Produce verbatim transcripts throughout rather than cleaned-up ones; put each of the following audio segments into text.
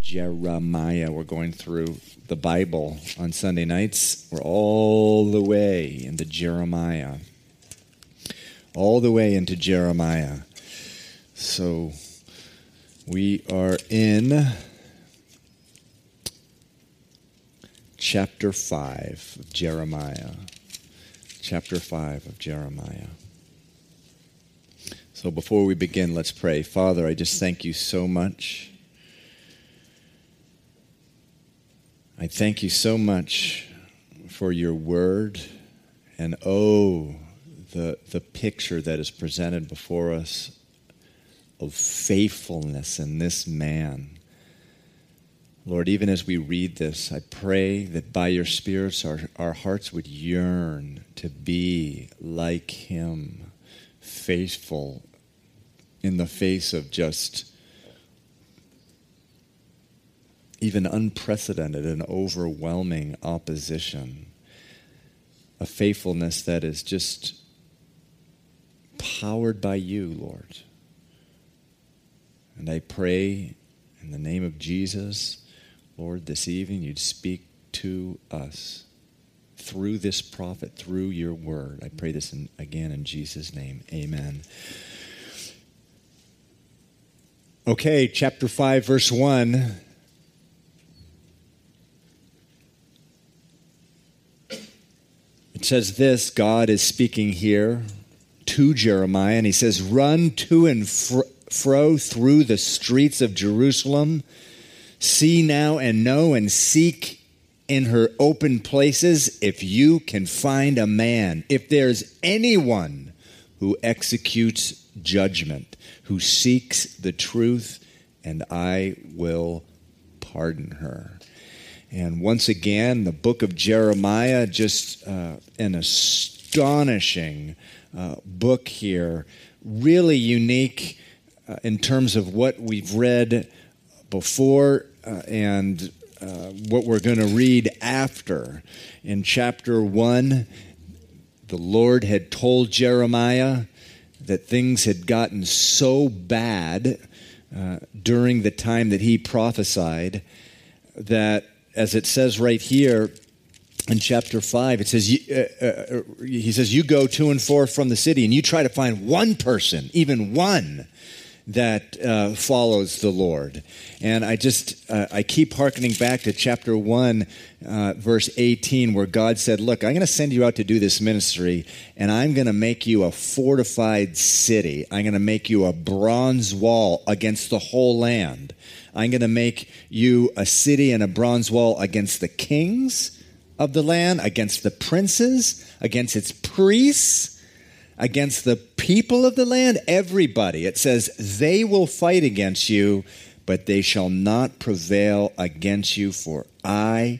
Jeremiah. We're going through the Bible on Sunday nights. We're all the way into Jeremiah. All the way into Jeremiah. So we are in chapter five of Jeremiah. Chapter five of Jeremiah. So before we begin, let's pray. Father, I just thank you so much. I thank you so much for your word, and oh, the, the picture that is presented before us of faithfulness in this man. Lord, even as we read this, I pray that by your spirits our, our hearts would yearn to be like him, faithful in the face of just even unprecedented and overwhelming opposition. A faithfulness that is just powered by you, Lord. And I pray in the name of Jesus, Lord, this evening you'd speak to us through this prophet, through your word. I pray this in, again in Jesus' name. Amen. Okay, chapter five, verse one. It says this, God is speaking here to Jeremiah, and he says, run to and fro through the streets of Jerusalem. See now and know and seek in her open places if you can find a man, if there's anyone who executes judgment, who seeks the truth, and I will pardon her. And once again, the book of Jeremiah, just uh, an astonishing uh, book here, really unique uh, in terms of what we've read before uh, and uh, what we're going to read after. In chapter one, the Lord had told Jeremiah that things had gotten so bad uh, during the time that he prophesied that, as it says right here in chapter five, it says, uh, uh, he says, you go to and forth from the city and you try to find one person, even one, that uh, follows the Lord. And I just, uh, I keep hearkening back to chapter one, uh, verse eighteen, where God said, look, I'm going to send you out to do this ministry, and I'm going to make you a fortified city. I'm going to make you a bronze wall against the whole land. I'm going to make you a city and a bronze wall against the kings of the land, against the princes, against its priests, against the people of the land, everybody. It says, they will fight against you, but they shall not prevail against you, for I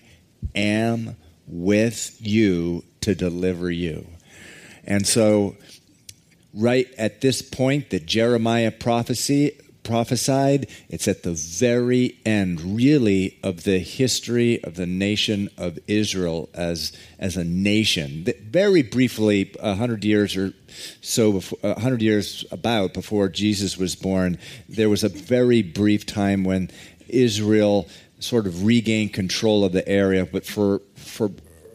am with you to deliver you. And so, right at this point that Jeremiah prophecy, prophesied, it's at the very end, really, of the history of the nation of Israel as as a nation. Very briefly, a hundred years or so, before, a hundred years about before Jesus was born, there was a very brief time when Israel sort of regained control of the area. But for for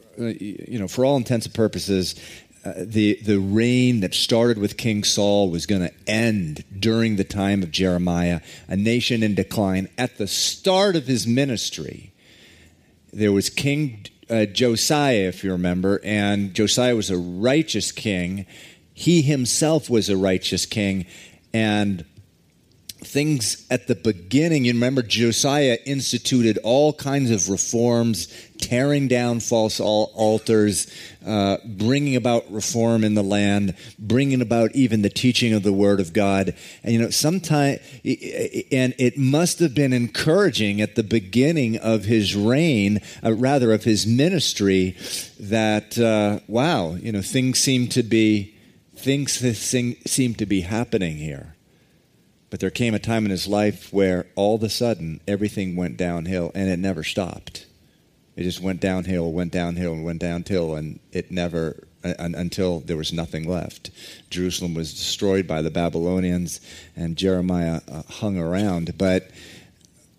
you know, for all intents and purposes, Uh, the, the reign that started with King Saul was going to end during the time of Jeremiah, a nation in decline. At the start of his ministry, there was King uh, Josiah, if you remember, and Josiah was a righteous king. He himself was a righteous king, and things at the beginning, you remember Josiah instituted all kinds of reforms, tearing down false altars, uh, bringing about reform in the land, bringing about even the teaching of the Word of God. And, you know, sometime, and it must have been encouraging at the beginning of his reign, uh, rather of his ministry, that, uh, wow, you know, things seem to be, things seem to be happening here. But there came a time in his life where all of a sudden everything went downhill, and it never stopped. It just went downhill, went downhill, and went downhill, and it never, uh, until there was nothing left. Jerusalem was destroyed by the Babylonians, and Jeremiah uh, hung around. But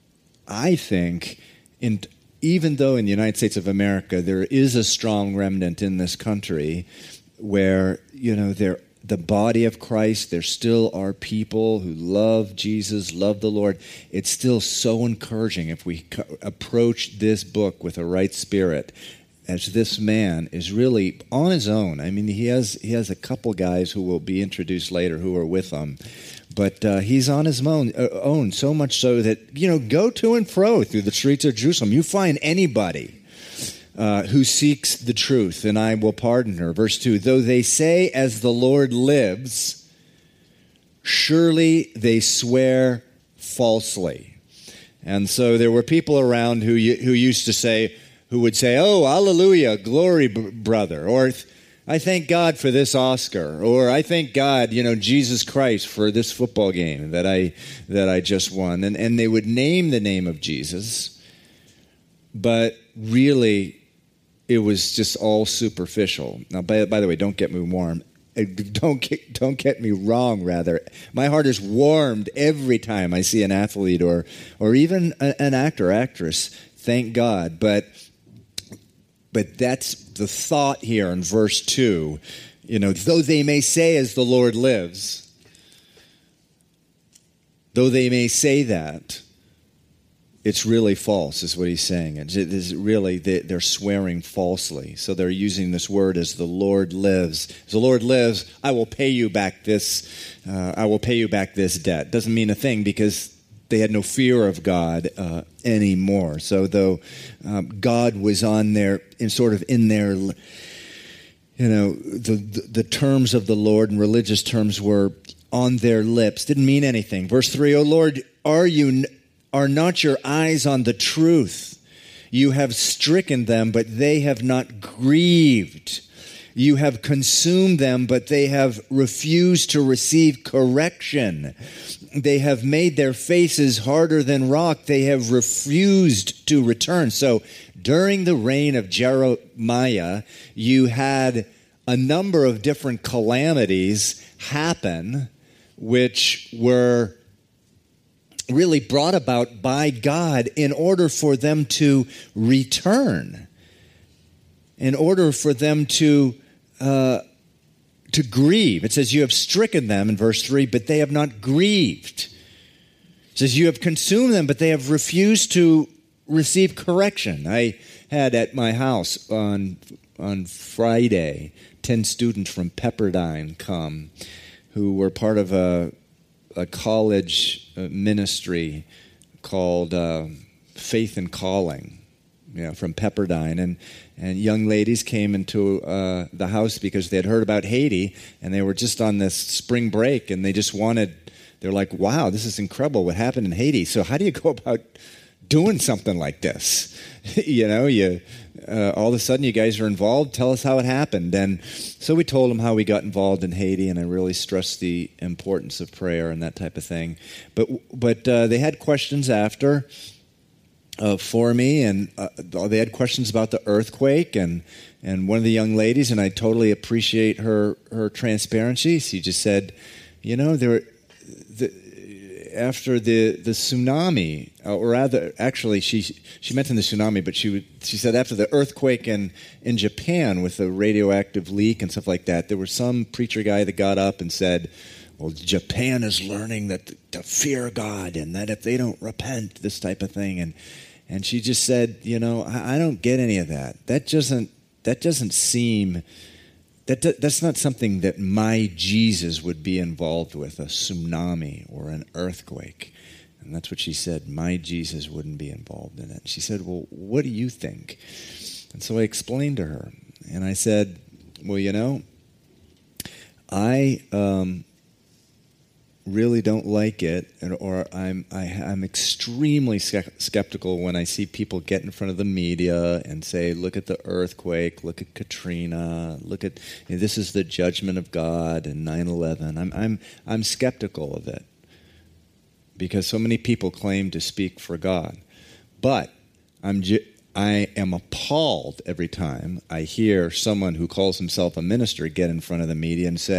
I think, in, even though in the United States of America there is a strong remnant in this country where, you know, there the body of Christ, there still are people who love Jesus, love the Lord. It's still so encouraging if we co- approach this book with a right spirit, as this man is really on his own. I mean, he has he has a couple guys who will be introduced later who are with him, but uh, he's on his own, uh, own, so much so that, you know, go to and fro through the streets of Jerusalem. You find anybody Uh, who seeks the truth, and I will pardon her. Verse two, though they say, as the Lord lives, surely they swear falsely. And so there were people around who who used to say, who would say, oh, hallelujah, glory, b- brother, or I thank God for this Oscar, or I thank God, you know, Jesus Christ for this football game that I that I just won. And, and they would name the name of Jesus, but really, it was just all superficial. Now, by, by the way, don't get me warm. Don't get, don't get me wrong, rather. My heart is warmed every time I see an athlete or or even a, an actor, actress. Thank God. But but that's the thought here in verse two. You know, though they may say, as the Lord lives, though they may say that, it's really false, is what he's saying. It's, it's really, they're swearing falsely. So they're using this word, as the Lord lives. As the Lord lives, I will pay you back this, uh, I will pay you back this debt. Doesn't mean a thing, because they had no fear of God uh, anymore. So though um, God was on their, in sort of in their, you know, the, the, the terms of the Lord and religious terms were on their lips, didn't mean anything. Verse three, O Lord, are you... Are not your eyes on the truth? You have stricken them, but they have not grieved. You have consumed them, but they have refused to receive correction. They have made their faces harder than rock. They have refused to return. So during the reign of Jeremiah, you had a number of different calamities happen, which were really brought about by God in order for them to return, in order for them to uh, to grieve. It says, you have stricken them in verse three, but they have not grieved. It says, you have consumed them, but they have refused to receive correction. I had at my house on on Friday ten students from Pepperdine come who were part of a a college ministry called uh, Faith and Calling, you know, from Pepperdine. And, and young ladies came into uh, the house because they had heard about Haiti, and they were just on this spring break, and they just wanted, they're like, wow, this is incredible what happened in Haiti. So how do you go about doing something like this? you know, you uh, all of a sudden you guys are involved. Tell us how it happened. And so we told them how we got involved in Haiti, and I really stressed the importance of prayer and that type of thing. But but uh, they had questions after uh, for me, and uh, they had questions about the earthquake. And and one of the young ladies, and I totally appreciate her her transparency. She just said, you know, there. The, After the, the tsunami, or rather, actually, she she mentioned the tsunami, but she would, she said after the earthquake in, in Japan with the radioactive leak and stuff like that, there was some preacher guy that got up and said, well, Japan is learning that to fear God, and that if they don't repent, this type of thing. And and she just said, you know, I, I don't get any of that. That doesn't that doesn't seem. That, that's not something that my Jesus would be involved with, a tsunami or an earthquake. And that's what she said. My Jesus wouldn't be involved in it. She said, well, what do you think? And so I explained to her. And I said, well, you know, I um, really don't like it, or I'm I, I'm extremely skeptical when I see people get in front of the media and say, look at the earthquake, look at Katrina, look at, you know, this is the judgment of God and nine eleven. I'm I'm I'm skeptical of it because so many people claim to speak for God. But I'm I am appalled every time I hear someone who calls himself a minister get in front of the media and say,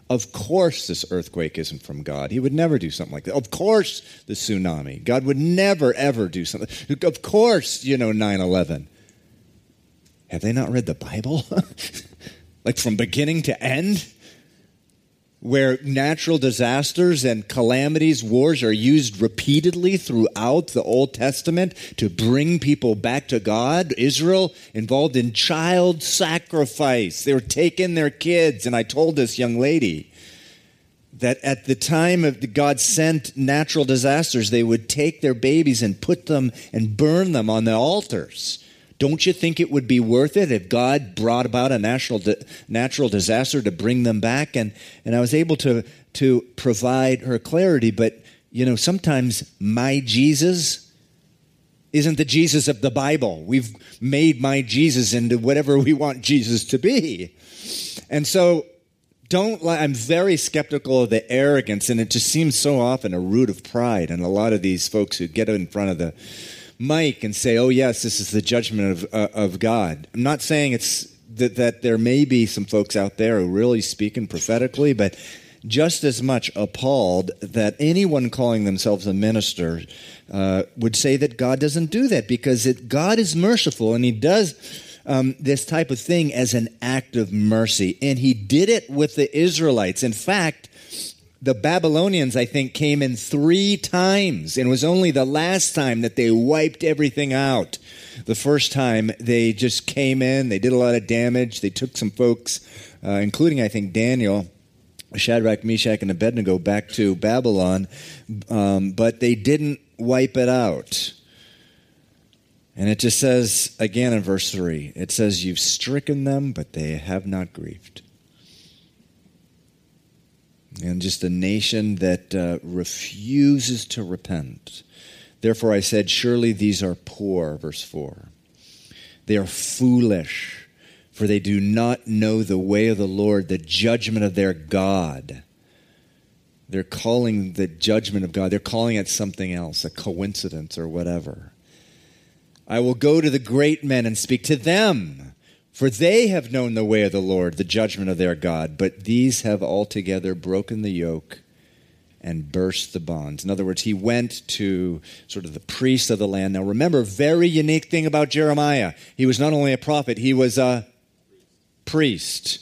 Of course this earthquake isn't from God. He would never do something like that. Of course the tsunami. God would never, ever do something. Of course, you know, nine eleven. Have they not read the Bible? Like from beginning to end? Where natural disasters and calamities, wars are used repeatedly throughout the Old Testament to bring people back to God. Israel involved in child sacrifice. They were taking their kids. And I told this young lady that at the time of God sent natural disasters, they would take their babies and put them and burn them on the altars. Don't you think it would be worth it if God brought about a national di- natural disaster to bring them back? And and I was able to to provide her clarity. But, you know, sometimes my Jesus isn't the Jesus of the Bible. We've made my Jesus into whatever we want Jesus to be. And so don't, I'm very skeptical of the arrogance, and it just seems so often a root of pride. And a lot of these folks who get in front of the mic and say, oh, yes, this is the judgment of uh, of God. I'm not saying it's that, that there may be some folks out there who really speaking prophetically, but just as much appalled that anyone calling themselves a minister uh, would say that God doesn't do that, because it, God is merciful, and he does um, this type of thing as an act of mercy. And he did it with the Israelites. In fact, the Babylonians, I think, came in three times, and it was only the last time that they wiped everything out. The first time, they just came in, they did a lot of damage, they took some folks, uh, including, I think, Daniel, Shadrach, Meshach, and Abednego, back to Babylon, um, but they didn't wipe it out. And it just says, again in verse three, it says, you've stricken them, but they have not grieved. And just a nation that uh, refuses to repent. Therefore I said, surely these are poor, verse four. They are foolish, for they do not know the way of the Lord, the judgment of their God. They're calling the judgment of God, they're calling it something else, a coincidence or whatever. I will go to the great men and speak to them, for they have known the way of the Lord, the judgment of their God. But these have altogether broken the yoke and burst the bonds. In other words, he went to sort of the priest of the land. Now remember, very unique thing about Jeremiah. He was not only a prophet, he was a priest.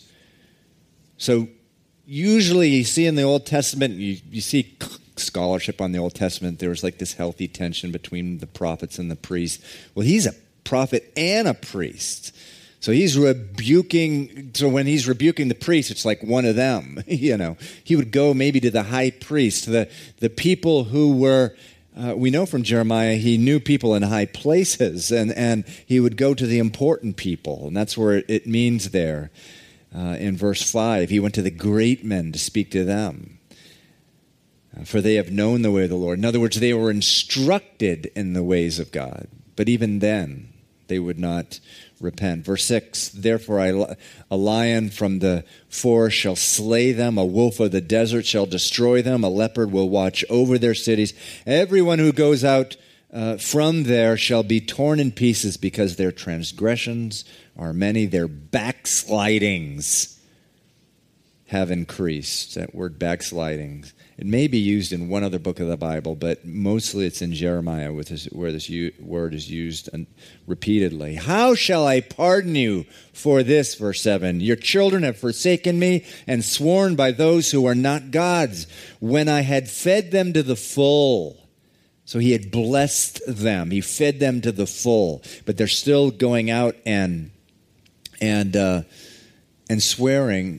So usually you see in the Old Testament, you, you see scholarship on the Old Testament, there was like this healthy tension between the prophets and the priests. Well, he's a prophet and a priest. So he's rebuking, so when he's rebuking the priest, it's like one of them, you know. He would go maybe to the high priest, the, the people who were, uh, we know from Jeremiah, he knew people in high places, and, and he would go to the important people, and that's where it, it means there uh, in verse five. He went to the great men to speak to them, uh, for they have known the way of the Lord. In other words, they were instructed in the ways of God, but even then, they would not repent. Verse six, therefore I, a lion from the forest shall slay them, a wolf of the desert shall destroy them, a leopard will watch over their cities. Everyone who goes out uh, from there shall be torn in pieces, because their transgressions are many, their backslidings have increased. That word backsliding, it may be used in one other book of the Bible, but mostly it's in Jeremiah with this, where this u- word is used repeatedly. How shall I pardon you for this, verse seven? Your children have forsaken me and sworn by those who are not gods, when I had fed them to the full. So he had blessed them. He fed them to the full, but they're still going out and and uh, and swearing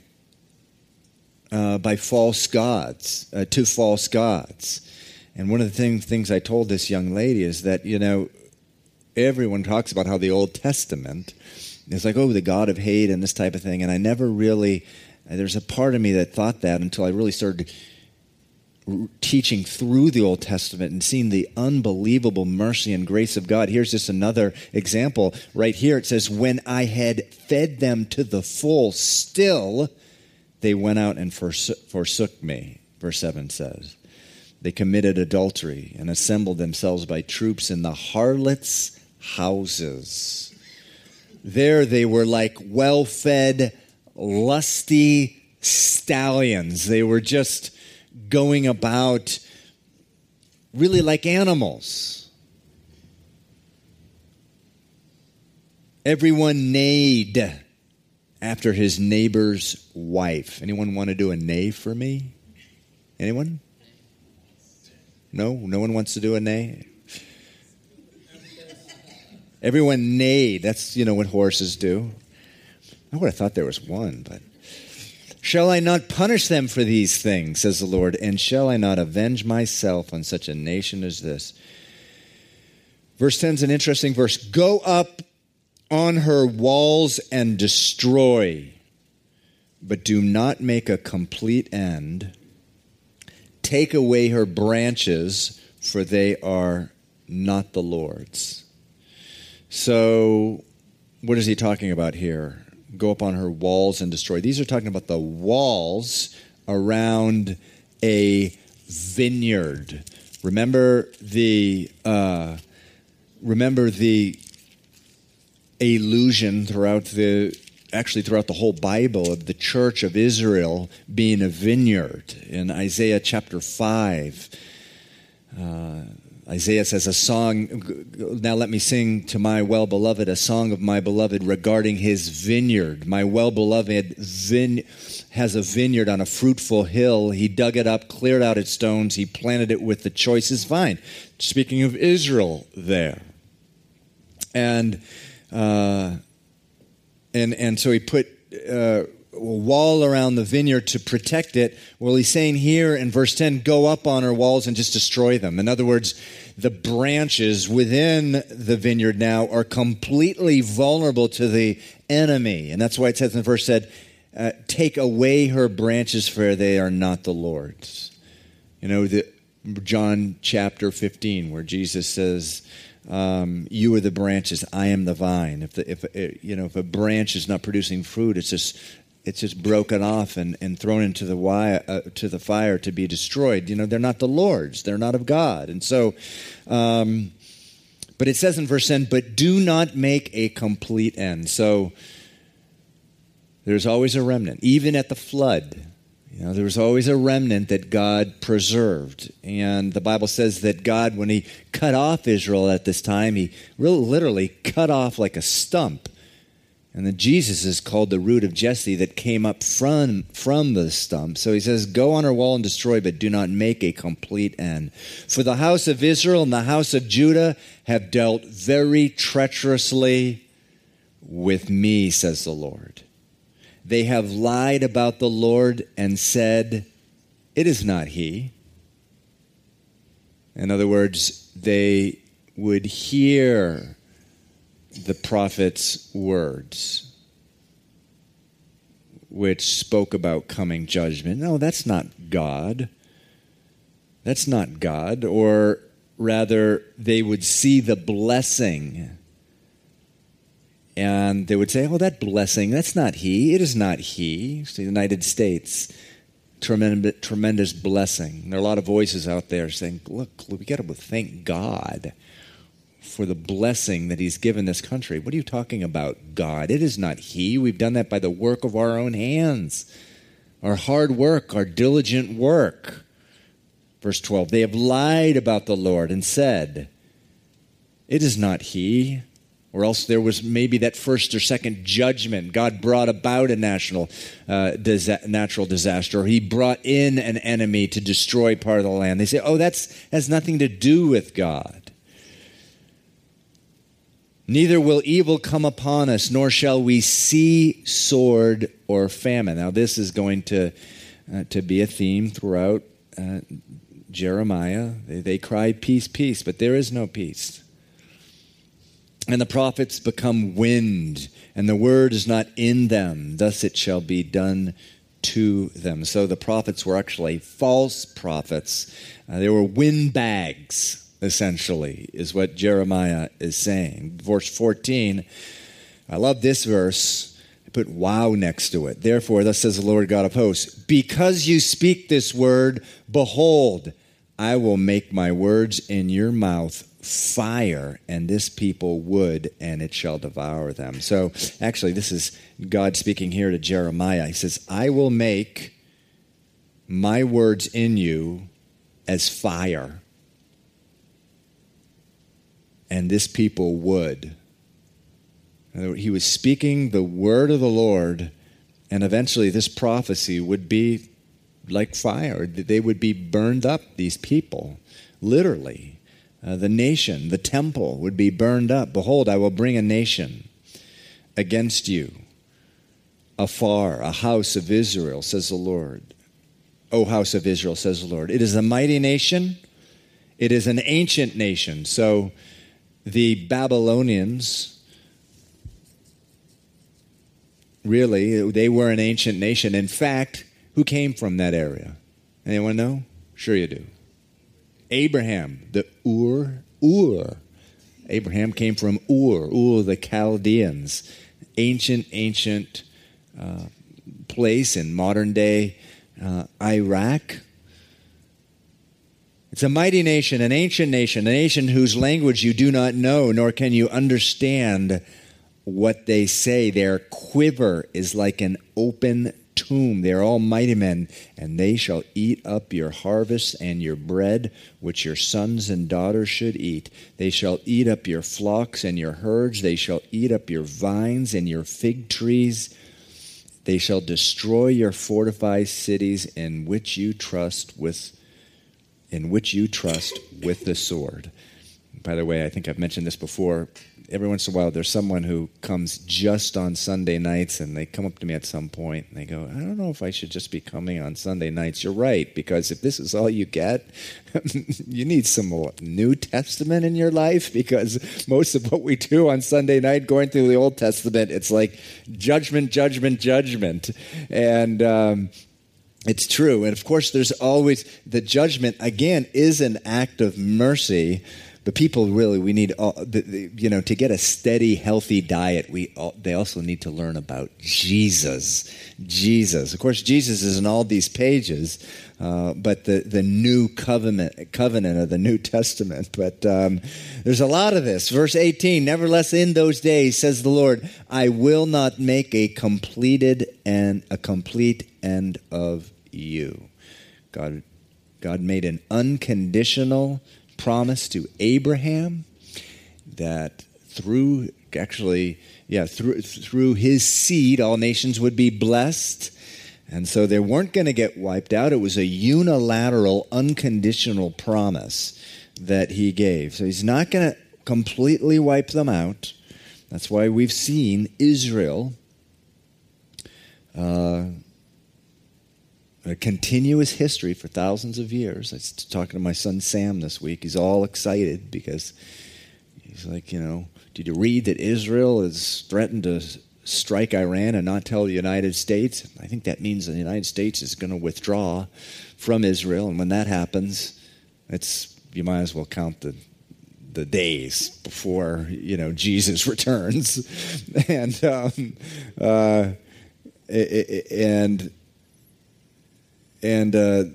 Uh, by false gods, uh, to false gods. And one of the thing, things I told this young lady is that, you know, everyone talks about how the Old Testament is like, oh, the God of hate and this type of thing. And I never really, there's a part of me that thought that until I really started r- teaching through the Old Testament and seeing the unbelievable mercy and grace of God. Here's just another example. Right here it says, when I had fed them to the full, still they went out and forsook me, verse seven says. They committed adultery and assembled themselves by troops in the harlots' houses. There they were like well-fed, lusty stallions. They were just going about really like animals. Everyone neighed after his neighbor's wife. Anyone want to do a neigh for me? Anyone? No? No one wants to do a neigh? Everyone neighed. That's, you know, what horses do. I would have thought there was one, but... Shall I not punish them for these things, says the Lord, and shall I not avenge myself on such a nation as this? Verse ten is an interesting verse. Go up on her walls and destroy, but do not make a complete end. Take away her branches, for they are not the Lord's. So, what is he talking about here? Go up on her walls and destroy. These are talking about the walls around a vineyard. Remember the uh, remember the allusion throughout the actually throughout the whole Bible of the church of Israel being a vineyard in Isaiah chapter five. Uh, Isaiah says, a song, now let me sing to my well-beloved, a song of my beloved regarding his vineyard. My well-beloved vine- has a vineyard on a fruitful hill. He dug it up, cleared out its stones. He planted it with the choicest vine. Speaking of Israel there. And uh, and and so he put uh, a wall around the vineyard to protect it. Well, he's saying here in verse ten, go up on her walls and just destroy them. In other words, the branches within the vineyard now are completely vulnerable to the enemy. And that's why it says in verse said, uh, take away her branches, for they are not the Lord's. You know, the John chapter fifteen, where Jesus says, Um, you are the branches, I am the vine. If the, if you know if a branch is not producing fruit, it's just it's just broken off and, and thrown into the wire, uh, to the fire to be destroyed. You know, they're not the Lord's, they're not of God. And so, um, but it says in verse ten, but do not make a complete end. So there's always a remnant, even at the flood. You know, there was always a remnant that God preserved. And the Bible says that God, when he cut off Israel at this time, he really literally cut off like a stump. And then Jesus is called the root of Jesse that came up from, from the stump. So he says, go on her wall and destroy, but do not make a complete end. For the house of Israel and the house of Judah have dealt very treacherously with me, says the Lord. They have lied about the Lord and said, it is not he. In other words, they would hear the prophet's words, which spoke about coming judgment. No, that's not God. That's not God. Or rather, they would see the blessing and they would say, oh, that blessing, that's not he. It is not he. It's the United States. Tremendous, tremendous blessing. There are a lot of voices out there saying, look, we got to thank God for the blessing that he's given this country. What are you talking about, God? It is not he. We've done that by the work of our own hands, our hard work, our diligent work. Verse twelve, they have lied about the Lord and said, it is not he. Or else there was maybe that first or second judgment. God brought about a national, uh, disa- natural disaster. Or he brought in an enemy to destroy part of the land. They say, oh, that's has nothing to do with God. Neither will evil come upon us, nor shall we see sword or famine. Now, this is going to, uh, to be a theme throughout uh, Jeremiah. They, they cry, peace, peace, but there is no peace. And the prophets become wind, and the word is not in them. Thus it shall be done to them. So the prophets were actually false prophets. Uh, they were windbags, essentially, is what Jeremiah is saying. Verse fourteen, I love this verse. I put wow next to it. Therefore, thus says the Lord God of hosts, because you speak this word, behold, I will make my words in your mouth fire, and this people wood, and it shall devour them. So actually, this is God speaking here to Jeremiah. He says, I will make my words in you as fire, and this people wood. He was speaking the word of the Lord, and eventually this prophecy would be like fire. They would be burned up, these people, literally. Uh, the nation, the temple would be burned up. Behold, I will bring a nation against you, afar, a house of Israel, says the Lord. O house of Israel, says the Lord. It is a mighty nation. It is an ancient nation. So the Babylonians, really, they were an ancient nation. In fact, who came from that area? Anyone know? Sure you do. Abraham, the Ur, Ur. Abraham came from Ur, Ur, the Chaldeans. Ancient, ancient uh, place in modern-day uh, Iraq. It's a mighty nation, an ancient nation, a nation whose language you do not know, nor can you understand what they say. Their quiver is like an open tomb. They are all mighty men, and they shall eat up your harvest and your bread, which your sons and daughters should eat. They shall eat up your flocks and your herds. They shall eat up your vines and your fig trees. They shall destroy your fortified cities in which you trust with, in which you trust with the sword. By the way, I think I've mentioned this before. Every once in a while, there's someone who comes just on Sunday nights, and they come up to me at some point, and they go, I don't know if I should just be coming on Sunday nights. You're right, because if this is all you get, you need some more New Testament in your life, because most of what we do on Sunday night, going through the Old Testament, it's like judgment, judgment, judgment. And um, it's true. And of course, there's always the judgment, again, is an act of mercy. But people really, we need, all, you know, to get a steady, healthy diet, we all, they also need to learn about Jesus. Jesus. Of course, Jesus is in all these pages, uh, but the, the new covenant, covenant of the New Testament. But um, there's a lot of this. Verse eighteen, nevertheless, in those days, says the Lord, I will not make a completed and a complete end of you. God, God made an unconditional promise to Abraham that through, actually, yeah, through through his seed, all nations would be blessed. And so they weren't going to get wiped out. It was a unilateral, unconditional promise that he gave. So he's not going to completely wipe them out. That's why we've seen Israel uh, a continuous history for thousands of years. I was talking to my son Sam this week. He's all excited because he's like, you know, did you read that Israel has threatened to strike Iran and not tell the United States? I think that means the United States is going to withdraw from Israel. And when that happens, it's you might as well count the the days before, you know, Jesus returns. and um, uh, and And uh,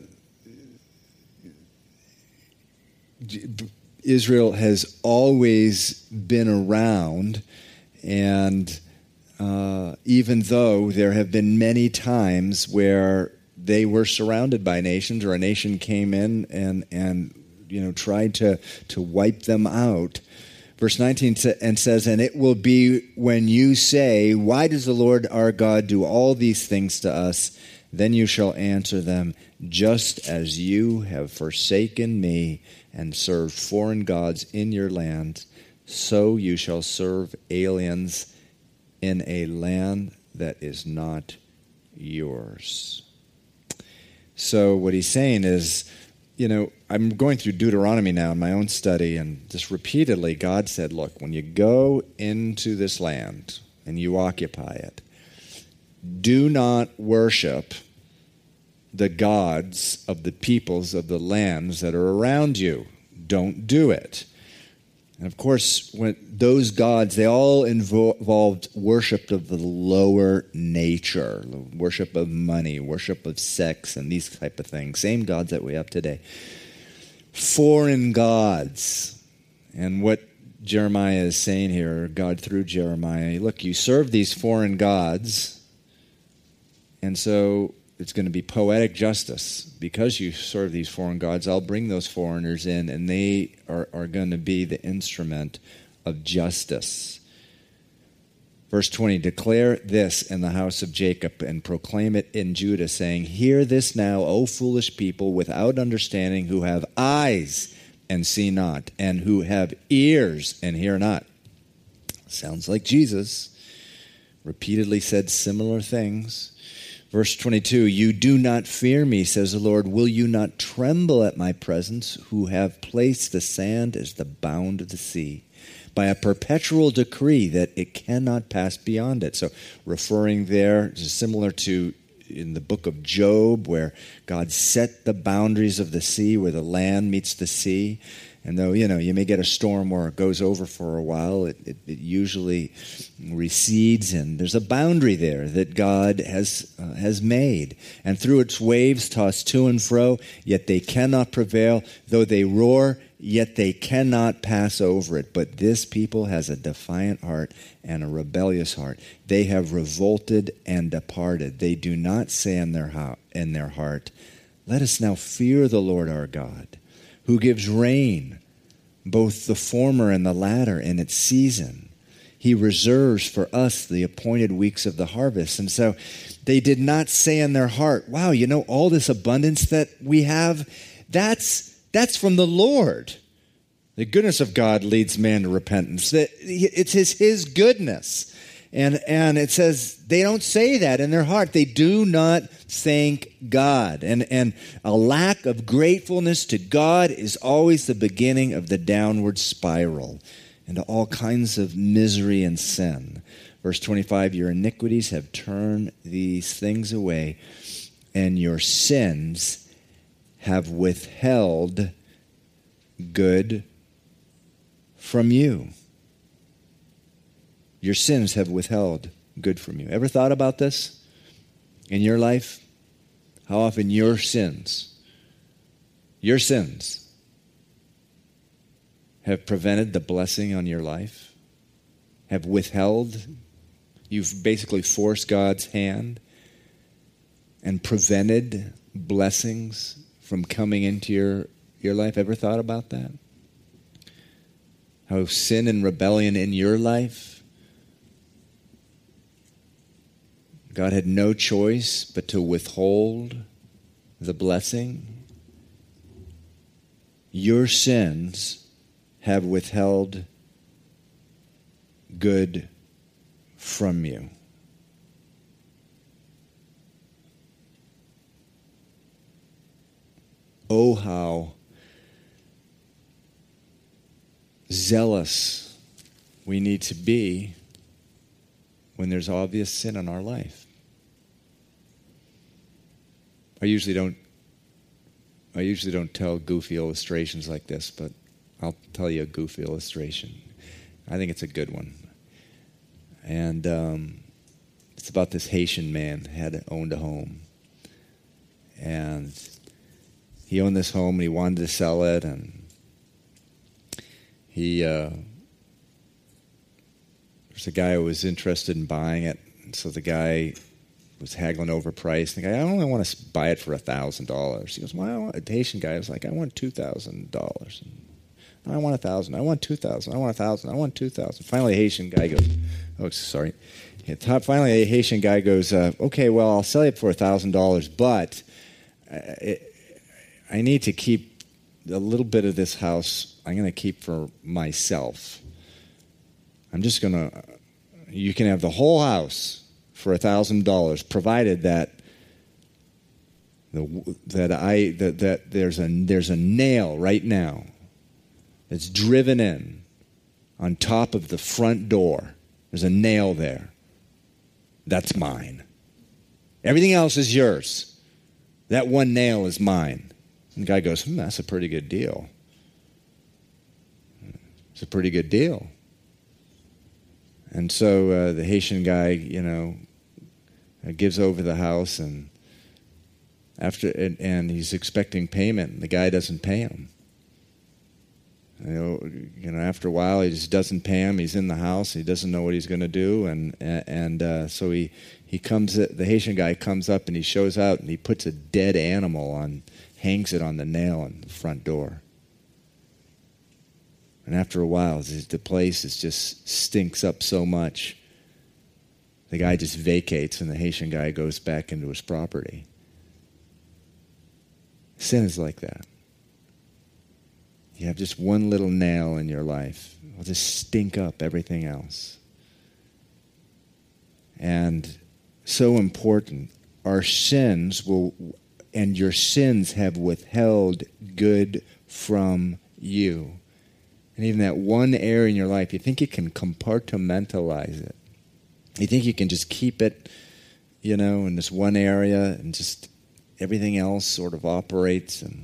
Israel has always been around, and uh, even though there have been many times where they were surrounded by nations, or a nation came in and and you know tried to to wipe them out. Verse nineteen and says, and it will be when you say, why does the Lord our God do all these things to us? Then you shall answer them, just as you have forsaken me and served foreign gods in your land, so you shall serve aliens in a land that is not yours. So what he's saying is, you know, I'm going through Deuteronomy now in my own study, and just repeatedly God said, look, when you go into this land and you occupy it, do not worship the gods of the peoples of the lands that are around you. Don't do it. And of course, when those gods, they all involved worship of the lower nature, worship of money, worship of sex, and these type of things. Same gods that we have today. Foreign gods. And what Jeremiah is saying here, God through Jeremiah, look, you serve these foreign gods, and so it's going to be poetic justice. Because you serve these foreign gods, I'll bring those foreigners in, and they are, are going to be the instrument of justice. Verse twenty, declare this in the house of Jacob and proclaim it in Judah, saying, hear this now, O foolish people, without understanding, who have eyes and see not, and who have ears and hear not. Sounds like Jesus repeatedly said similar things. Verse twenty-two, you do not fear me, says the Lord. Will you not tremble at my presence, who have placed the sand as the bound of the sea, by a perpetual decree that it cannot pass beyond it? So referring there, similar to in the book of Job, where God set the boundaries of the sea, where the land meets the sea. And though, you know, you may get a storm where it goes over for a while, it, it, it usually recedes, and there's a boundary there that God has uh, has made. And through its waves tossed to and fro, yet they cannot prevail. Though they roar, yet they cannot pass over it. But this people has a defiant heart and a rebellious heart. They have revolted and departed. They do not say in their, ho- in their heart, let us now fear the Lord our God, who gives rain, both the former and the latter, in its season. He reserves for us the appointed weeks of the harvest. And so they did not say in their heart, wow, you know, all this abundance that we have, that's that's from the Lord. The goodness of God leads man to repentance. It's his, his goodness. And, and it says they don't say that in their heart. They do not thank God. And, and a lack of gratefulness to God is always the beginning of the downward spiral into all kinds of misery and sin. Verse twenty-five, your iniquities have turned these things away, and your sins have withheld good from you. Your sins have withheld good from you. Ever thought about this in your life? How often your sins, your sins have prevented the blessing on your life, have withheld. You've basically forced God's hand and prevented blessings from coming into your, your life. Ever thought about that? How sin and rebellion in your life, God had no choice but to withhold the blessing. Your sins have withheld good from you. Oh, how zealous we need to be when there's obvious sin in our life. I usually don't I usually don't tell goofy illustrations like this, but I'll tell you a goofy illustration. I think it's a good one. And um, it's about this Haitian man had owned a home. And he owned this home and he wanted to sell it, and he uh, there's a guy who was interested in buying it, and so the guy was haggling over price. And the guy, I only want to buy it for a thousand dollars. He goes, well, I want, a Haitian guy was like, I want two thousand dollars. I want a thousand. I want two thousand. I want a thousand. I want two thousand. Finally, a Haitian guy goes, oh, sorry. Finally, a Haitian guy goes, uh, okay, well, I'll sell it for a thousand dollars, but it, I need to keep a little bit of this house. I'm going to keep for myself. I'm just going to, you can have the whole house for a thousand dollars, provided that the, that I that, that there's a there's a nail right now that's driven in on top of the front door. There's a nail there. That's mine. Everything else is yours. That one nail is mine. And the guy goes, hmm, that's a pretty good deal. It's a pretty good deal. And so uh, the Haitian guy, you know, gives over the house, and after and, and he's expecting payment, and the guy doesn't pay him. You know, you know, after a while, he just doesn't pay him. He's in the house. He doesn't know what he's going to do, and and uh, so he he comes. The Haitian guy comes up and he shows out and he puts a dead animal on, hangs it on the nail on the front door. And after a while, the place is just stinks up so much. The guy just vacates, and the Haitian guy goes back into his property. Sin is like that. You have just one little nail in your life. It'll just stink up everything else. And so important, our sins will, and your sins have withheld good from you. And even that one area in your life, you think you can compartmentalize it. You think you can just keep it, you know, in this one area and just everything else sort of operates and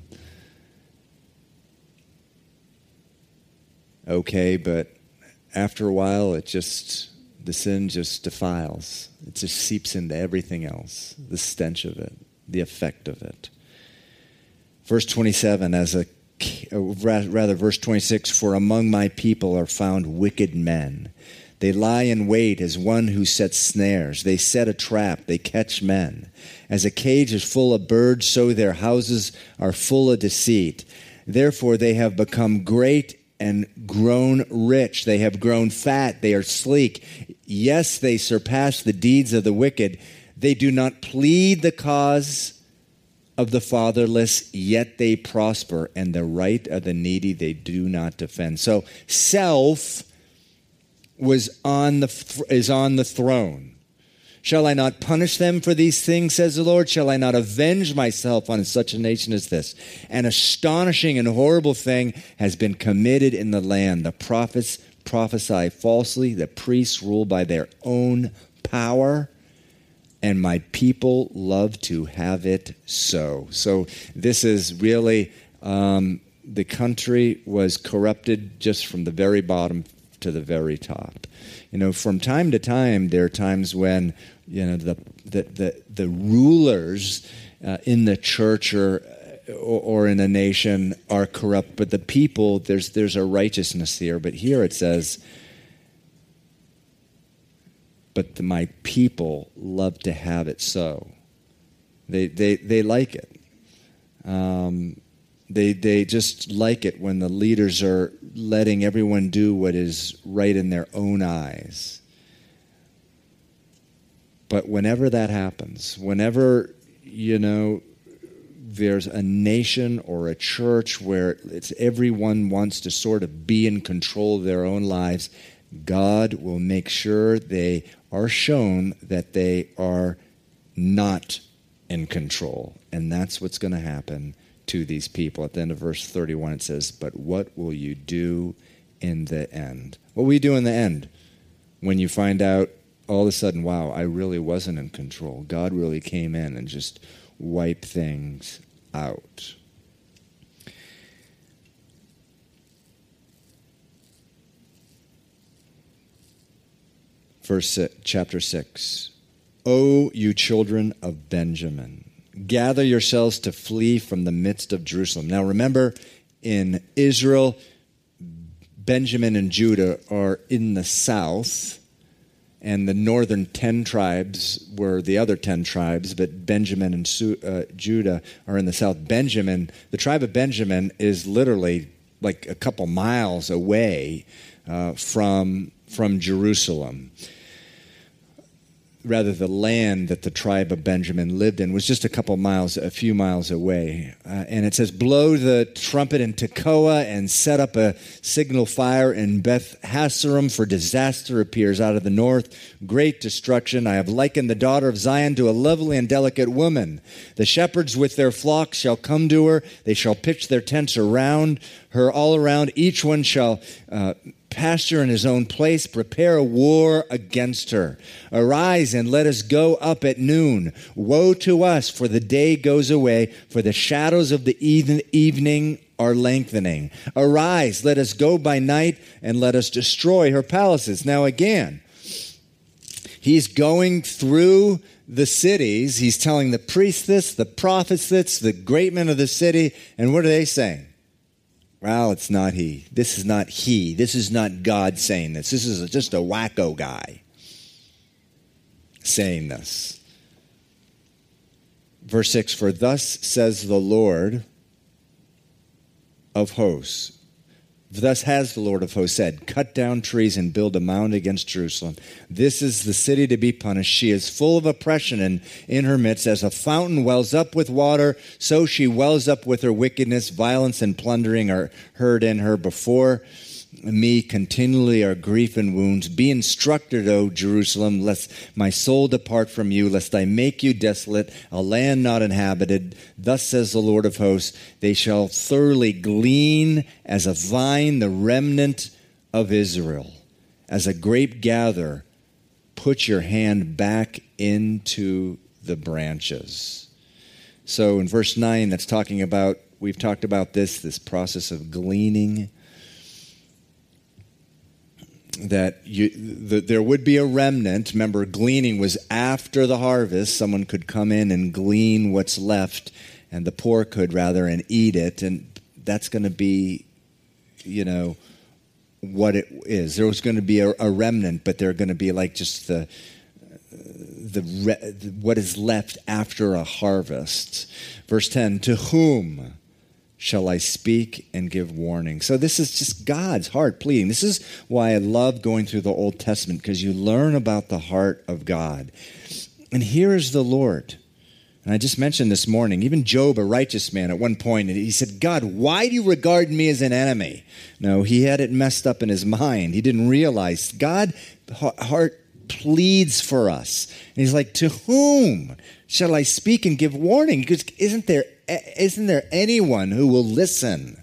okay, but after a while, it just, the sin just defiles. It just seeps into everything else, the stench of it, the effect of it. Verse twenty-seven, as a, rather verse twenty-six, for among my people are found wicked men. They lie in wait as one who sets snares. They set a trap. They catch men. As a cage is full of birds, so their houses are full of deceit. Therefore they have become great and grown rich. They have grown fat. They are sleek. Yes, they surpass the deeds of the wicked. They do not plead the cause of the fatherless, yet they prosper, and the right of the needy they do not defend. So self was on the is on the throne. Shall I not punish them for these things, says the Lord? Shall I not avenge myself on such a nation as this? An astonishing and horrible thing has been committed in the land. The prophets prophesy falsely. The priests rule by their own power. And my people love to have it so. So this is really, um, the country was corrupted just from the very bottom to the very top. You know, from time to time, there are times when, you know, the the the, the rulers uh, in the church or, or or in a nation are corrupt, but the people, there's there's a righteousness here. But here it says, but the, my people love to have it so. They they they like it. Um, They they just like it when the leaders are letting everyone do what is right in their own eyes. But whenever that happens, whenever, you know, there's a nation or a church where it's everyone wants to sort of be in control of their own lives, God will make sure they are shown that they are not in control. And that's what's going to happen to these people. At the end of verse thirty-one, it says, but what will you do in the end? What will you do in the end when you find out all of a sudden, wow, I really wasn't in control. God really came in and just wiped things out. Verse chapter six. O you children of Benjamin, gather yourselves to flee from the midst of Jerusalem. Now remember, in Israel, Benjamin and Judah are in the south, and the northern ten tribes were the other ten tribes, but Benjamin and Su- uh, Judah are in the south. Benjamin, the tribe of Benjamin is literally like a couple miles away uh, from, from Jerusalem. Rather, the land that the tribe of Benjamin lived in was just a couple miles, a few miles away. Uh, and it says, blow the trumpet in Tekoa and set up a signal fire in Beth Hasserim, for disaster appears out of the north, great destruction. I have likened the daughter of Zion to a lovely and delicate woman. The shepherds with their flocks shall come to her. They shall pitch their tents around her all around. Each one shall uh, pasture in his own place. Prepare a war against her. Arise and let us go up at noon. Woe to us, for the day goes away, for the shadows of the evening are lengthening. Arise, let us go by night, and let us destroy her palaces. Now again, he's going through the cities. He's telling the priests this, the prophets this, the great men of the city, and what are they saying? Well, it's not he. This is not he. This is not God saying this. This is just a wacko guy saying this. Verse six, for thus says the Lord of hosts. Thus has the Lord of hosts said, cut down trees and build a mound against Jerusalem. This is the city to be punished. She is full of oppression, and in her midst, as a fountain wells up with water, so she wells up with her wickedness. Violence and plundering are heard in her. Before me continually are grief and wounds. Be instructed, O Jerusalem, lest my soul depart from you, lest I make you desolate, a land not inhabited. Thus says the Lord of hosts, they shall thoroughly glean as a vine the remnant of Israel. As a grape gather, put your hand back into the branches. So in verse nine, that's talking about, we've talked about this, this process of gleaning, that you, the, there would be a remnant. Remember, gleaning was after the harvest. Someone could come in and glean what's left, and the poor could rather and eat it. And that's going to be, you know, what it is. There was going to be a, a remnant, but they're going to be like just the the what is left after a harvest. Verse ten, to whom shall I speak and give warning? So this is just God's heart pleading. This is why I love going through the Old Testament, because you learn about the heart of God. And here is the Lord. And I just mentioned this morning, even Job, a righteous man, at one point, he said, God, why do you regard me as an enemy? No, he had it messed up in his mind. He didn't realize God's heart pleads for us. And he's like, to whom shall I speak and give warning? Because isn't there Isn't there anyone who will listen?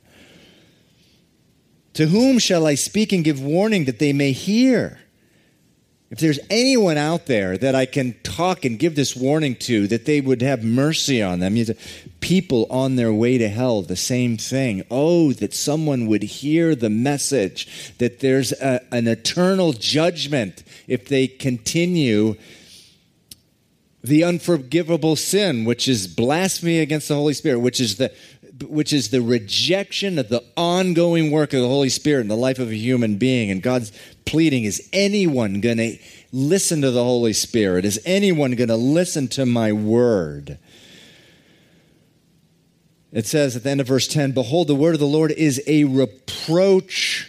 To whom shall I speak and give warning that they may hear? If there's anyone out there that I can talk and give this warning to, that they would have mercy on them. People on their way to hell, the same thing. Oh, that someone would hear the message that there's a, an eternal judgment if they continue the unforgivable sin, which is blasphemy against the Holy Spirit, which is the which is the rejection of the ongoing work of the Holy Spirit in the life of a human being. And God's pleading, is anyone going to listen to the Holy Spirit? Is anyone going to listen to my word? It says at the end of verse ten, behold, the word of the Lord is a reproach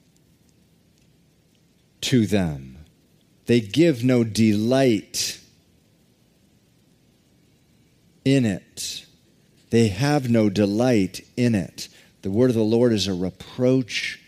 to them. They give no delight in it. They have no delight in it. The word of the Lord is a reproach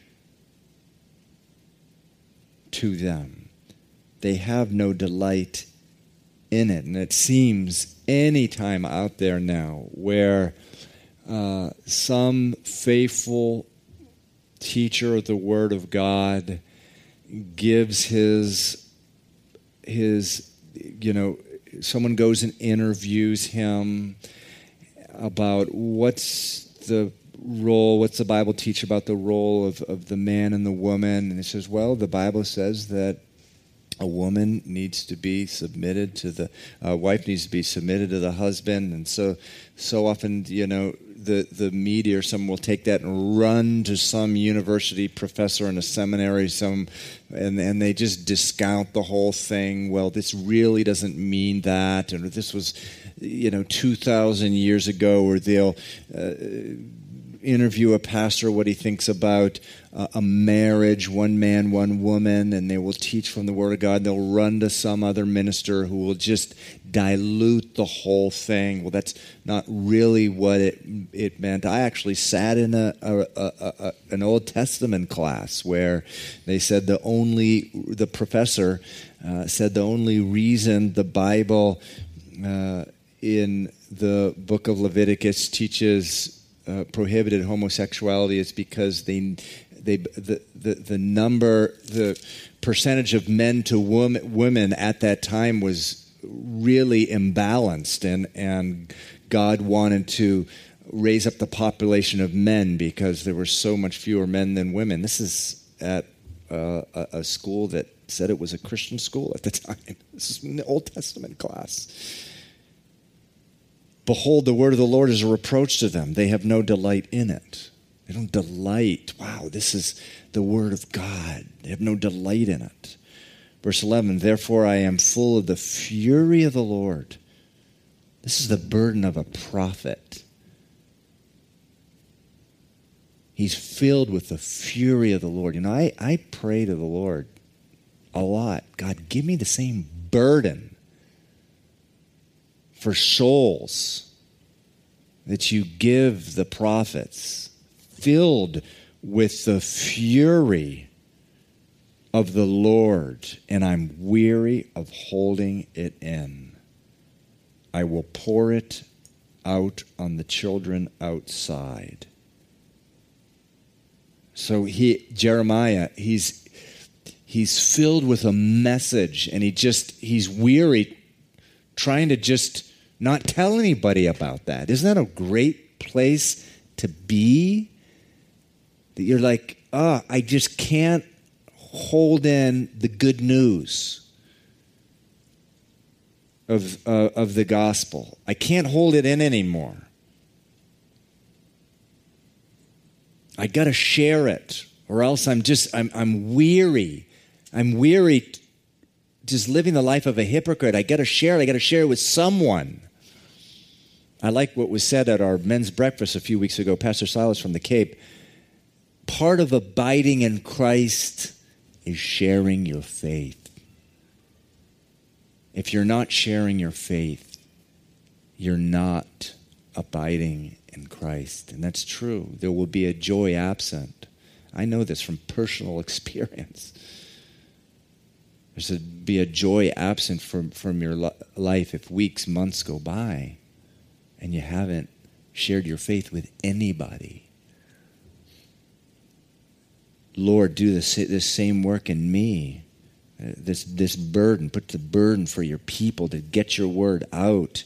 to them. They have no delight in it. And it seems any time out there now where uh, some faithful teacher of the Word of God gives his, his, you know, someone goes and interviews him about what's the role, what's the Bible teach about the role of, of the man and the woman. And he says, well, the Bible says that a woman needs to be submitted to the, a uh, wife needs to be submitted to the husband. And so, so often, you know, the, the media or someone will take that and run to some university professor in a seminary, some, and, and they just discount the whole thing. Well, this really doesn't mean that. And this was, you know, two thousand years ago, or they'll uh, interview a pastor what he thinks about uh, a marriage, one man, one woman, and they will teach from the Word of God. They'll run to some other minister who will just dilute the whole thing. Well, that's not really what it it meant. I actually sat in a, a, a, a an Old Testament class where they said the only the professor uh, said the only reason the Bible uh, in the book of Leviticus teaches uh, prohibited homosexuality is because they they the, the the number the percentage of men to woman, women at that time was really imbalanced, and and God wanted to raise up the population of men because there were so much fewer men than women. This is at uh, a, a school that said it was a Christian school at the time. This is an Old Testament class. Behold, the word of the Lord is a reproach to them. They have no delight in it. They don't delight. Wow, this is the word of God. They have no delight in it. Verse eleven, therefore I am full of the fury of the Lord. This is the burden of a prophet. He's filled with the fury of the Lord. You know, I, I pray to the Lord a lot. God, give me the same burden for souls that you give the prophets, filled with the fury of the Lord, and I'm weary of holding it in. I will pour it out on the children outside. So he, Jeremiah, he's he's filled with a message, and he just he's weary trying to just not tell anybody about that. Isn't that a great place to be? That you're like, oh, I just can't hold in the good news of uh, of the gospel. I can't hold it in anymore. I got to share it, or else I'm just I'm I'm weary. I'm weary just living the life of a hypocrite. I got to share it. I got to share it with someone. I like what was said at our men's breakfast a few weeks ago. Pastor Silas from the Cape. Part of abiding in Christ is sharing your faith. If you're not sharing your faith, you're not abiding in Christ. And that's true. There will be a joy absent. I know this from personal experience. There's to be a joy absent from, from your li- life if weeks, months go by and you haven't shared your faith with anybody. Lord, do this, this same work in me. Uh, this, this burden, put the burden for your people to get your word out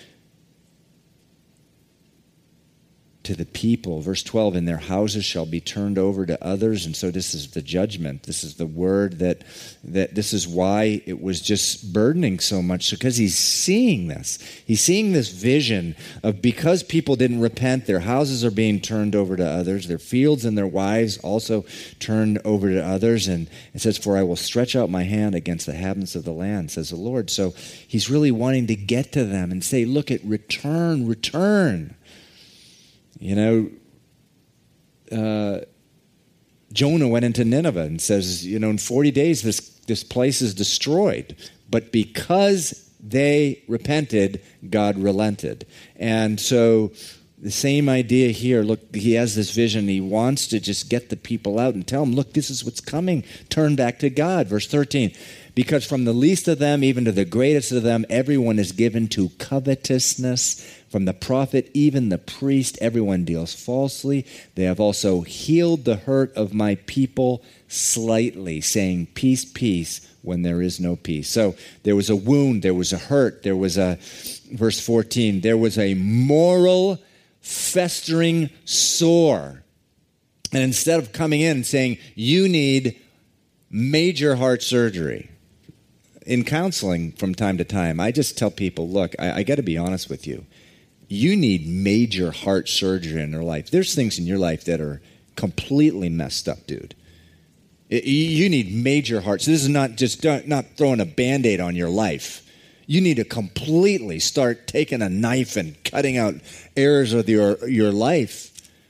to the people. Verse twelve, and their houses shall be turned over to others. And so this is the judgment. This is the word that, that this is why it was just burdening so much, because he's seeing this. He's seeing this vision of, because people didn't repent, their houses are being turned over to others, their fields and their wives also turned over to others. And it says, for I will stretch out my hand against the inhabitants of the land, says the Lord. So he's really wanting to get to them and say, look, at return, return. You know, uh, Jonah went into Nineveh and says, you know, in forty days this, this place is destroyed. But because they repented, God relented. And so the same idea here. Look, he has this vision. He wants to just get the people out and tell them, look, this is what's coming. Turn back to God. Verse thirteen, because from the least of them, even to the greatest of them, everyone is given to covetousness. From the prophet, even the priest, everyone deals falsely. They have also healed the hurt of my people slightly, saying, peace, peace, when there is no peace. So there was a wound, there was a hurt, there was a, verse fourteen, there was a moral festering sore. And instead of coming in and saying, you need major heart surgery, in counseling from time to time, I just tell people, look, I, I got to be honest with you. You need major heart surgery in your life. There's things in your life that are completely messed up, dude. It, you need major heart. So this is not just not throwing a Band-Aid on your life. You need to completely start taking a knife and cutting out areas of your, your life.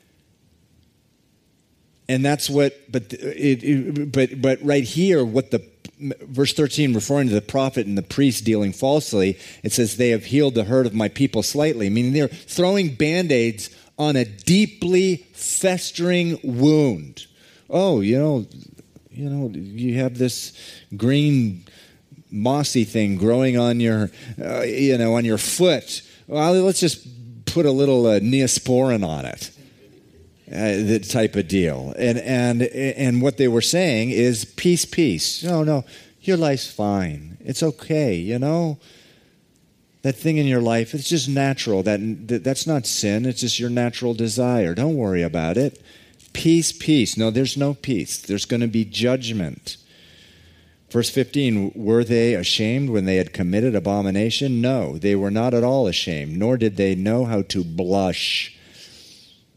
And that's what, but it, it, but but right here, what the verse thirteen, referring to the prophet and the priest dealing falsely, it says they have healed the hurt of my people slightly. Meaning they're throwing Band-Aids on a deeply festering wound. Oh, you know, you know, you have this green mossy thing growing on your, uh, you know, on your foot. Well, let's just put a little uh, Neosporin on it. Uh, that type of deal. And and and what they were saying is peace, peace. No, no, your life's fine. It's okay, you know? That thing in your life, it's just natural. That, that That's not sin. It's just your natural desire. Don't worry about it. Peace, peace. No, there's no peace. There's going to be judgment. Verse fifteen, were they ashamed when they had committed abomination? No, they were not at all ashamed, nor did they know how to blush.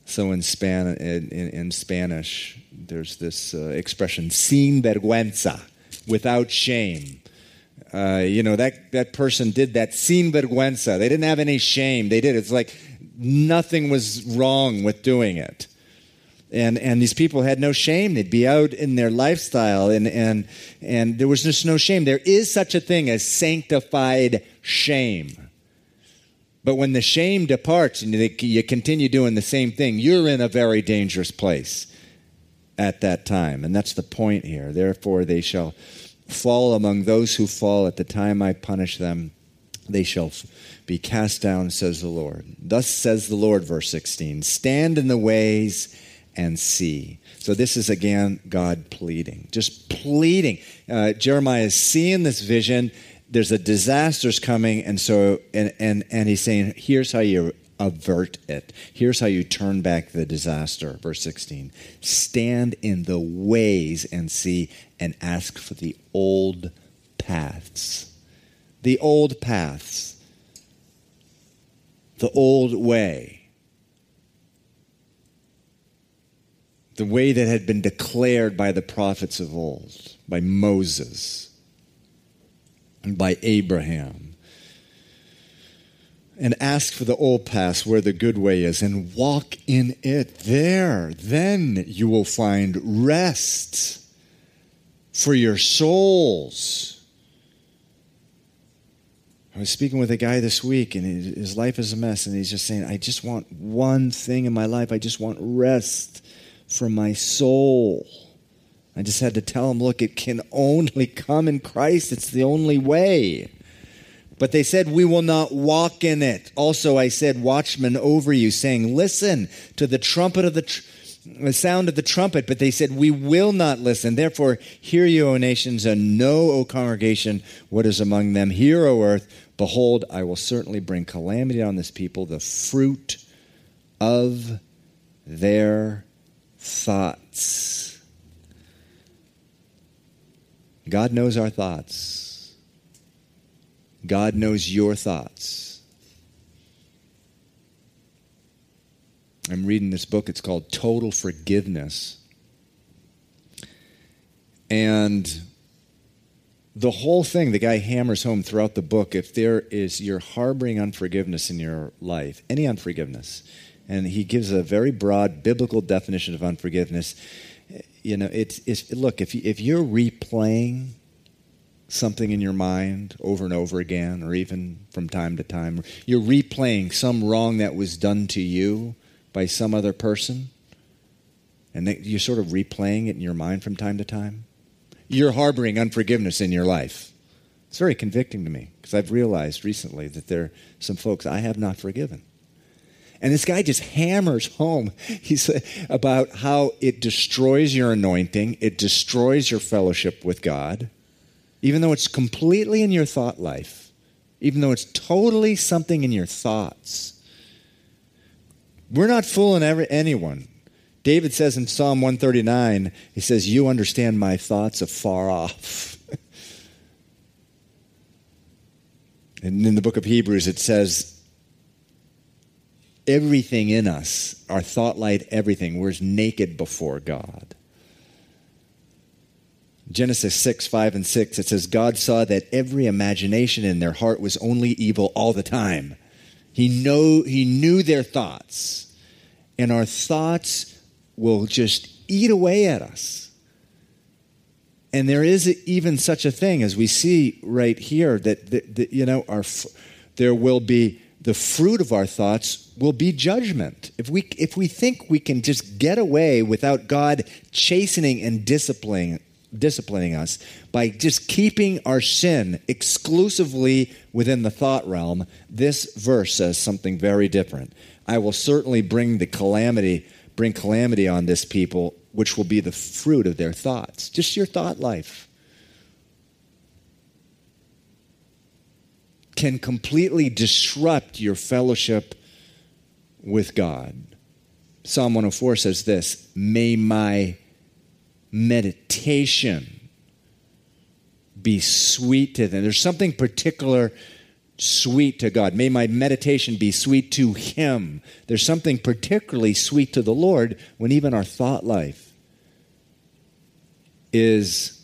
So in, Span- in, in, in Spanish, there's this uh, expression, sin vergüenza, without shame. Uh, you know, that, that person did that sin vergüenza. They didn't have any shame. They did. It's like nothing was wrong with doing it. And and these people had no shame. They'd be out in their lifestyle, and and and there was just no shame. There is such a thing as sanctified shame. But when the shame departs and you continue doing the same thing, you're in a very dangerous place at that time. And that's the point here. Therefore, they shall fall among those who fall at the time I punish them. They shall be cast down, says the Lord. Thus says the Lord, verse sixteen, stand in the ways and see. So this is, again, God pleading, just pleading. Uh, Jeremiah is seeing this vision. There's a disaster's coming, and so and, and, and he's saying, here's how you avert it. Here's how you turn back the disaster. Verse sixteen, stand in the ways and see and ask for the old paths. The old paths. The old way. The way that had been declared by the prophets of old, by Moses, and by Abraham. And ask for the old paths where the good way is and walk in it. There, then you will find rest for your souls. I was speaking with a guy this week, and his life is a mess, and he's just saying, I just want one thing in my life. I just want rest for my soul. I just had to tell him, look, it can only come in Christ. It's the only way. But they said, we will not walk in it. Also, I said, watchmen over you, saying, listen to the trumpet of the, tr- the sound of the trumpet. But they said, we will not listen. Therefore, hear you, O nations, and know, O congregation, what is among them. Hear, O earth, behold, I will certainly bring calamity on this people, the fruit of their thoughts. God knows our thoughts. God knows your thoughts. I'm reading this book. It's called Total Forgiveness. And the whole thing, the guy hammers home throughout the book, if there is, you're harboring unforgiveness in your life, any unforgiveness, and he gives a very broad biblical definition of unforgiveness. You know, it's, it's look, if, you, if you're replaying something in your mind over and over again, or even from time to time, you're replaying some wrong that was done to you by some other person, and that you're sort of replaying it in your mind from time to time, you're harboring unforgiveness in your life. It's very convicting to me, because I've realized recently that there are some folks I have not forgiven. And this guy just hammers home he's about how it destroys your anointing, it destroys your fellowship with God, even though it's completely in your thought life, even though it's totally something in your thoughts. We're not fooling every, anyone. David says in Psalm one thirty-nine, he says, you understand my thoughts afar off. And in the book of Hebrews, it says, everything in us, our thought light, everything, we're naked before God. Genesis six, five, and six, it says, God saw that every imagination in their heart was only evil all the time. He know, he knew their thoughts. And our thoughts will just eat away at us. And there is even such a thing, as we see right here, that, that, that you know, our there will be the fruit of our thoughts will be judgment. If we if we think we can just get away without God chastening and disciplining disciplining us by just keeping our sin exclusively within the thought realm, this verse says something very different. I will certainly bring the calamity, bring calamity on this people, which will be the fruit of their thoughts. Just your thought life can completely disrupt your fellowship with God. Psalm one oh four says this, may my meditation be sweet to them. There's something particular sweet to God. May my meditation be sweet to Him. There's something particularly sweet to the Lord when even our thought life is,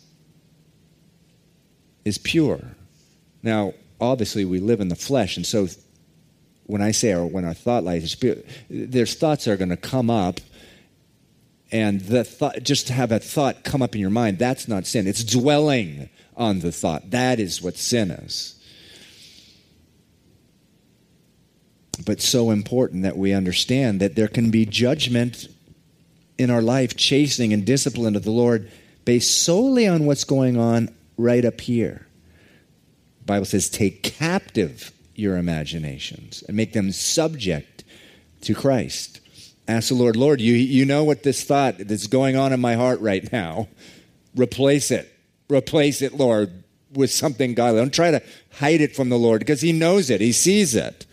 is pure. Now, obviously, we live in the flesh, and so when I say or when our thought life is pure, there's thoughts that are going to come up, and the thought, just to have a thought come up in your mind, that's not sin. It's dwelling on the thought. That is what sin is. But so important that we understand that there can be judgment in our life, chastening and discipline of the Lord based solely on what's going on right up here. The Bible says, take captive your imaginations and make them subject to Christ. Ask the Lord, Lord, you, you know what this thought that's going on in my heart right now. Replace it. Replace it, Lord, with something godly. Don't try to hide it from the Lord because He knows it. He sees it.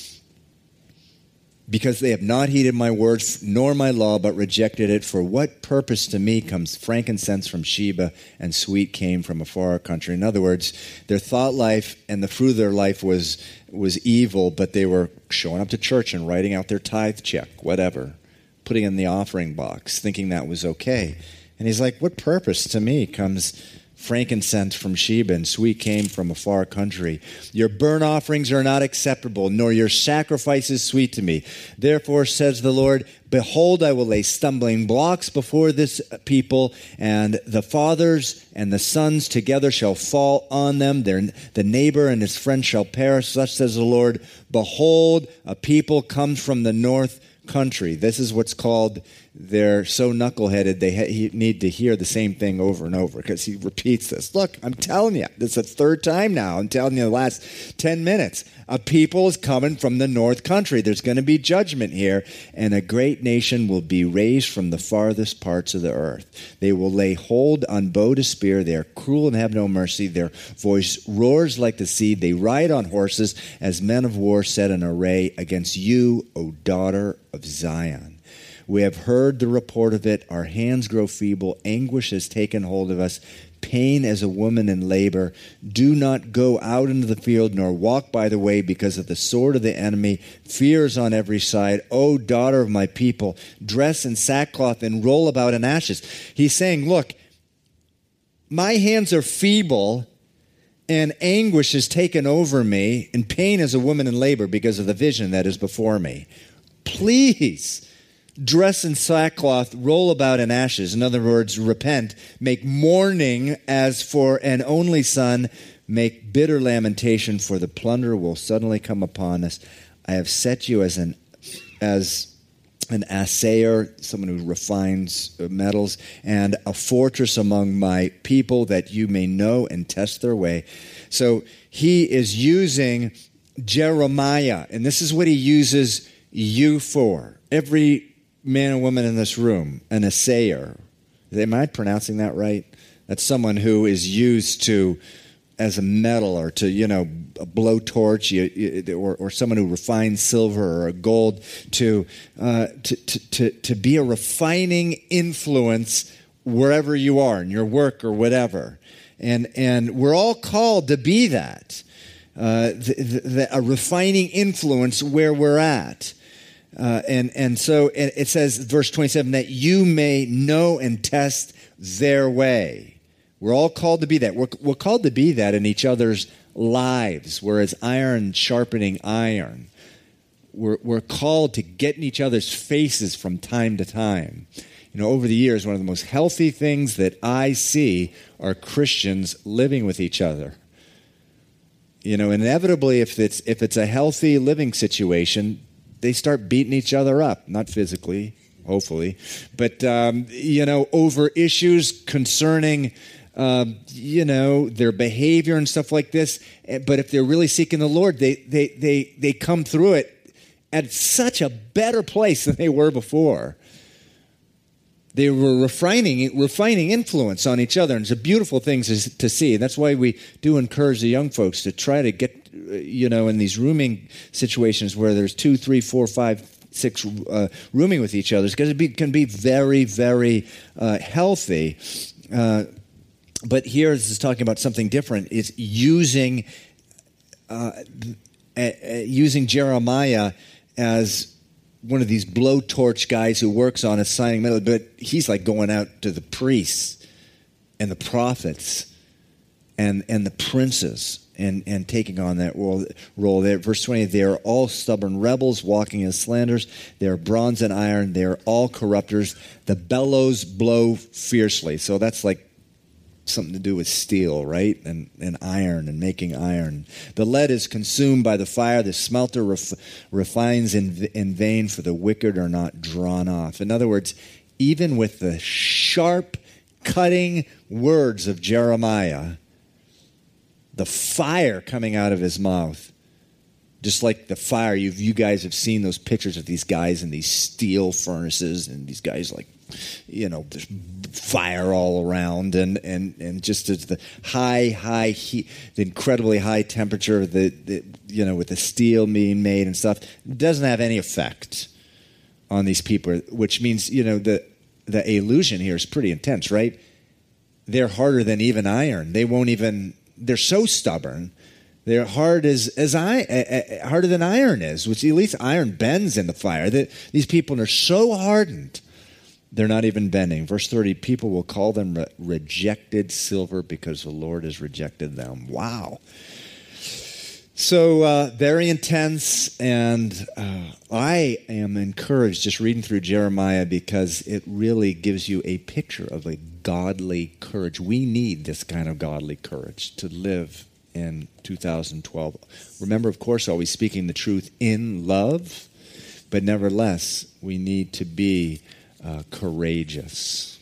Because they have not heeded my words nor my law, but rejected it. For what purpose to me comes frankincense from Sheba and sweet cane from a far country? In other words, their thought life and the fruit of their life was, was evil, but they were showing up to church and writing out their tithe check, whatever, putting it in the offering box, thinking that was okay. And He's like, what purpose to me comes frankincense from Sheba and sweet cane from a far country? Your burnt offerings are not acceptable, nor your sacrifices sweet to me. Therefore, says the Lord, behold, I will lay stumbling blocks before this people, and the fathers and the sons together shall fall on them. Their, the neighbor and his friend shall perish. Thus says the Lord, behold, a people comes from the north country. This is what's called, they're so knuckleheaded they ha- need to hear the same thing over and over because He repeats this. Look, I'm telling you, this is the third time now. I'm telling you the last ten minutes. A people is coming from the north country. There's going to be judgment here, and a great nation will be raised from the farthest parts of the earth. They will lay hold on bow to spear. They are cruel and have no mercy. Their voice roars like the sea. They ride on horses as men of war set in array against you, O daughter of Zion. We have heard the report of it. Our hands grow feeble. Anguish has taken hold of us. Pain as a woman in labor. Do not go out into the field nor walk by the way because of the sword of the enemy. Fear is on every side. O daughter of my people, dress in sackcloth and roll about in ashes. He's saying, look, my hands are feeble and anguish has taken over me, and pain as a woman in labor because of the vision that is before me. Please dress in sackcloth, roll about in ashes. In other words, repent. Make mourning as for an only son. Make bitter lamentation, for the plunder will suddenly come upon us. I have set you as an as an assayer, someone who refines metals, and a fortress among my people, that you may know and test their way. So he is using Jeremiah, and this is what he uses you for. Every man and woman in this room, an assayer. Am I pronouncing that right? That's someone who is used to, as a metal, or to, you know, a blowtorch, you, you, or, or someone who refines silver or gold, to, uh, to, to, to, to be a refining influence wherever you are, in your work or whatever. And, and we're all called to be that, uh, the, the, a refining influence where we're at. Uh, and, and so it, it says, verse twenty-seven, that you may know and test their way. We're all called to be that. We're, we're called to be that in each other's lives, whereas iron sharpening iron. We're, we're called to get in each other's faces from time to time. You know, over the years, one of the most healthy things that I see are Christians living with each other. You know, inevitably, if it's if it's a healthy living situation, they start beating each other up, not physically, hopefully, but, um, you know, over issues concerning, um, you know, their behavior and stuff like this. But if they're really seeking the Lord, they they they they come through it at such a better place than they were before. They were refining refining influence on each other, and it's a beautiful thing to, to see. That's why we do encourage the young folks to try to get, you know, in these rooming situations where there's two, three, four, five, six uh, rooming with each other, because it be, can be very, very uh, healthy. Uh, but here this is talking about something different. It's using uh, uh, using Jeremiah as one of these blowtorch guys who works on assigning metal, but he's like going out to the priests and the prophets and and the princes and, and taking on that role, role there. Verse twenty, they are all stubborn rebels walking in slanders. They are bronze and iron. They are all corrupters. The bellows blow fiercely. So that's like something to do with steel, right? And, and iron and making iron. The lead is consumed by the fire. The smelter ref, refines in, in vain, for the wicked are not drawn off. In other words, even with the sharp, cutting words of Jeremiah, the fire coming out of his mouth, just like the fire, you've, you guys have seen those pictures of these guys in these steel furnaces and these guys like, you know, there's fire all around, and, and, and just as the high, high heat, the incredibly high temperature, the, the you know, with the steel being made and stuff, doesn't have any effect on these people, which means, you know, the, the illusion here is pretty intense, right? They're harder than even iron. They won't even, they're so stubborn. They're hard as as I uh, harder than iron is, which at least iron bends in the fire. The, these people are so hardened, they're not even bending. Verse thirty, people will call them re- rejected silver because the Lord has rejected them. Wow. So uh, very intense, and uh, I am encouraged just reading through Jeremiah because it really gives you a picture of a godly courage. We need this kind of godly courage to live in two thousand twelve. Remember, of course, always speaking the truth in love, but nevertheless, we need to be uh, courageous.